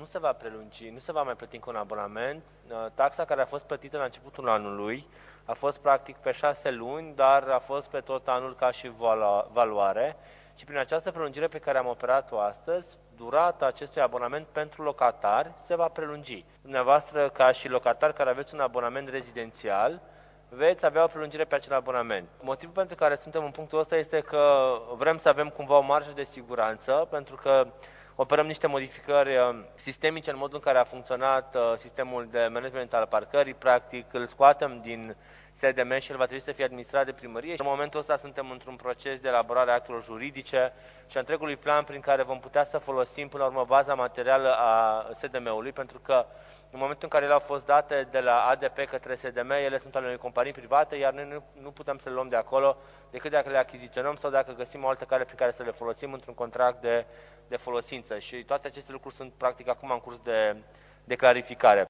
nu se va prelungi, nu se va mai plăti încă un abonament. Taxa care a fost plătită la începutul anului a fost practic pe 6 luni, dar a fost pe tot anul ca și valoare. Și prin această prelungire pe care am operat-o astăzi, durata acestui abonament pentru locatari se va prelungi. Dumneavoastră, ca și locatari care aveți un abonament rezidențial, veți avea o prelungire pe acel abonament. Motivul pentru care suntem în punctul ăsta este că vrem să avem cumva o marjă de siguranță, pentru că operăm niște modificări sistemice în modul în care a funcționat sistemul de management al parcării. Practic îl scoatem din SDM și el va trebui să fie administrat de primărie. În momentul ăsta suntem într-un proces de elaborare a actelor juridice și a întregului plan prin care vom putea să folosim până la urmă baza materială a SDM-ului, pentru că în momentul în care ele au fost date de la ADP către SDM, ele sunt ale unei companii private, iar noi nu putem să le luăm de acolo decât dacă le achiziționăm sau dacă găsim o altă cale prin care să le folosim într-un contract de folosință. Și toate aceste lucruri sunt practic acum în curs de clarificare.